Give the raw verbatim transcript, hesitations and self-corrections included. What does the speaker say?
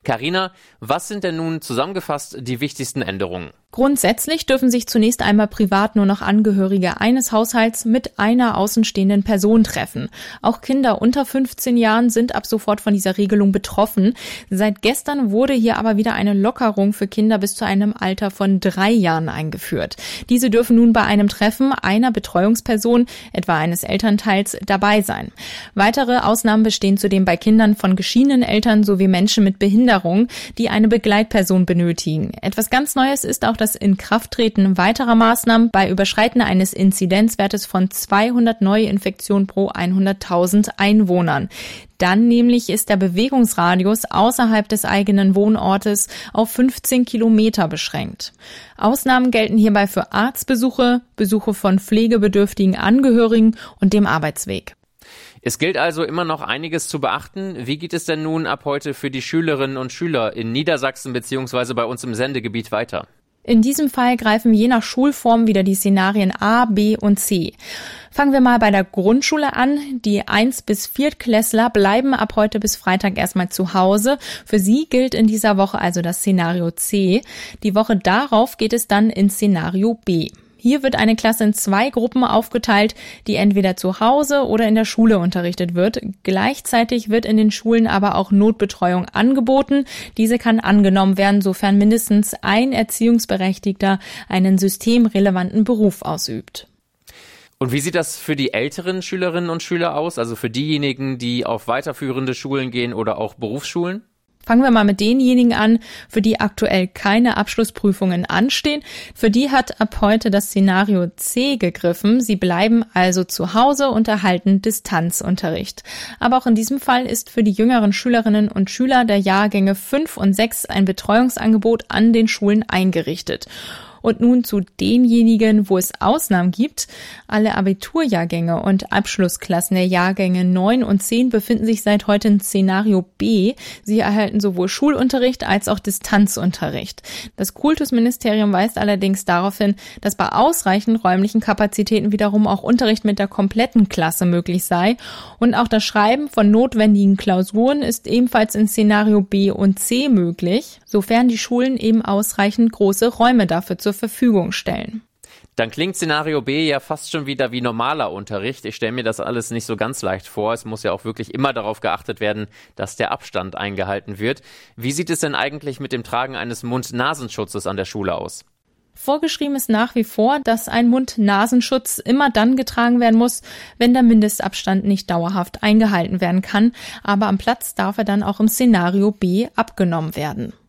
Carina, was sind denn nun zusammengefasst die wichtigsten Änderungen? Grundsätzlich dürfen sich zunächst einmal privat nur noch Angehörige eines Haushalts mit einer außenstehenden Person treffen. Auch Kinder unter fünfzehn Jahren sind ab sofort von dieser Regelung betroffen. Seit gestern wurde hier aber wieder eine Lockerung für Kinder bis zu einem Alter von drei Jahren eingeführt. Diese dürfen nun bei einem Treffen einer Betreuungsperson, etwa eines Elternteils, dabei sein. Weitere Ausnahmen bestehen zudem bei Kindern von geschiedenen Eltern sowie Menschen mit Behinderung, die eine Begleitperson benötigen. Etwas ganz Neues ist auch das Inkrafttreten weiterer Maßnahmen bei Überschreiten eines Inzidenzwertes von zweihundert Neuinfektionen pro hunderttausend Einwohnern. Dann nämlich ist der Bewegungsradius außerhalb des eigenen Wohnortes auf fünfzehn Kilometer beschränkt. Ausnahmen gelten hierbei für Arztbesuche, Besuche von pflegebedürftigen Angehörigen und dem Arbeitsweg. Es gilt also immer noch einiges zu beachten. Wie geht es denn nun ab heute für die Schülerinnen und Schüler in Niedersachsen bzw. bei uns im Sendegebiet weiter? In diesem Fall greifen je nach Schulform wieder die Szenarien A, B und C. Fangen wir mal bei der Grundschule an. Die eins bis Viertklässler bleiben ab heute bis Freitag erstmal zu Hause. Für sie gilt in dieser Woche also das Szenario C. Die Woche darauf geht es dann ins Szenario B. Hier wird eine Klasse in zwei Gruppen aufgeteilt, die entweder zu Hause oder in der Schule unterrichtet wird. Gleichzeitig wird in den Schulen aber auch Notbetreuung angeboten. Diese kann angenommen werden, sofern mindestens ein Erziehungsberechtigter einen systemrelevanten Beruf ausübt. Und wie sieht das für die älteren Schülerinnen und Schüler aus, also für diejenigen, die auf weiterführende Schulen gehen oder auch Berufsschulen? Fangen wir mal mit denjenigen an, für die aktuell keine Abschlussprüfungen anstehen. Für die hat ab heute das Szenario C gegriffen. Sie bleiben also zu Hause und erhalten Distanzunterricht. Aber auch in diesem Fall ist für die jüngeren Schülerinnen und Schüler der Jahrgänge fünf und sechs ein Betreuungsangebot an den Schulen eingerichtet. Und nun zu denjenigen, wo es Ausnahmen gibt. Alle Abiturjahrgänge und Abschlussklassen der Jahrgänge neun und zehn befinden sich seit heute in Szenario B. Sie erhalten sowohl Schulunterricht als auch Distanzunterricht. Das Kultusministerium weist allerdings darauf hin, dass bei ausreichend räumlichen Kapazitäten wiederum auch Unterricht mit der kompletten Klasse möglich sei. Und auch das Schreiben von notwendigen Klausuren ist ebenfalls in Szenario B und C möglich, sofern die Schulen eben ausreichend große Räume dafür zur Verfügung stellen. Dann klingt Szenario B ja fast schon wieder wie normaler Unterricht. Ich stelle mir das alles nicht so ganz leicht vor. Es muss ja auch wirklich immer darauf geachtet werden, dass der Abstand eingehalten wird. Wie sieht es denn eigentlich mit dem Tragen eines Mund-Nasenschutzes an der Schule aus? Vorgeschrieben ist nach wie vor, dass ein Mund-Nasenschutz immer dann getragen werden muss, wenn der Mindestabstand nicht dauerhaft eingehalten werden kann. Aber am Platz darf er dann auch im Szenario B abgenommen werden.